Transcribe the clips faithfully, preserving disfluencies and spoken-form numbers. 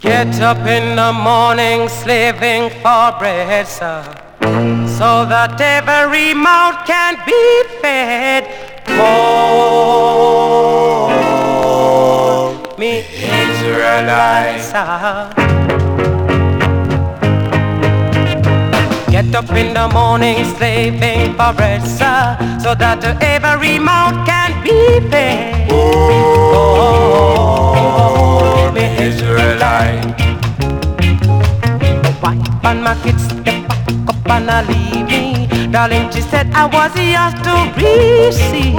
Get up in the morning slaving for bread, sir, so that every mouth can be fed. Oh, me Israelites, sir. Get up in the morning slaving for bread, sir, so that every mouth can be fed. Oh, me Israelite. The wife and my kids, they pack up and I leave me. Darling, she said I was yours to receive.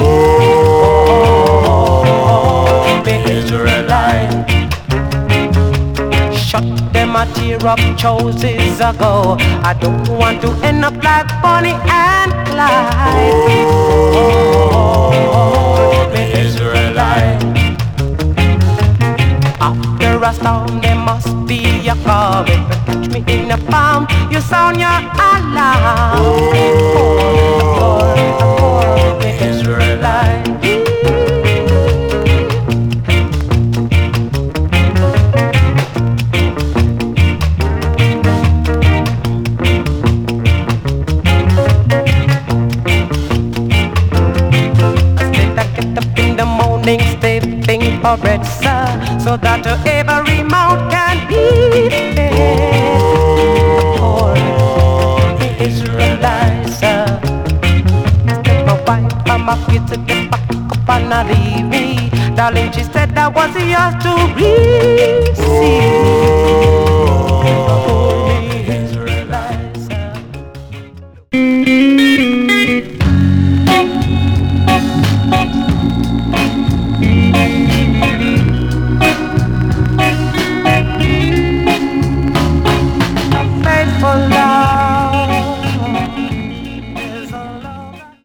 Oh, me Israelite. Shut them a tear up choices ago. I don't want to end up like Bonnie and Clyde. Oh, me Israelite. After a storm there must be a calm. If you catch me in a farm, you sound your alarm. Oh, me Israelite. Stepping for bread, sir, so that every mouth can be fed. Oh, the Israelites, sir. Step my wife and my kids to get back up and not leave me. Darling, she said I was yours to receive.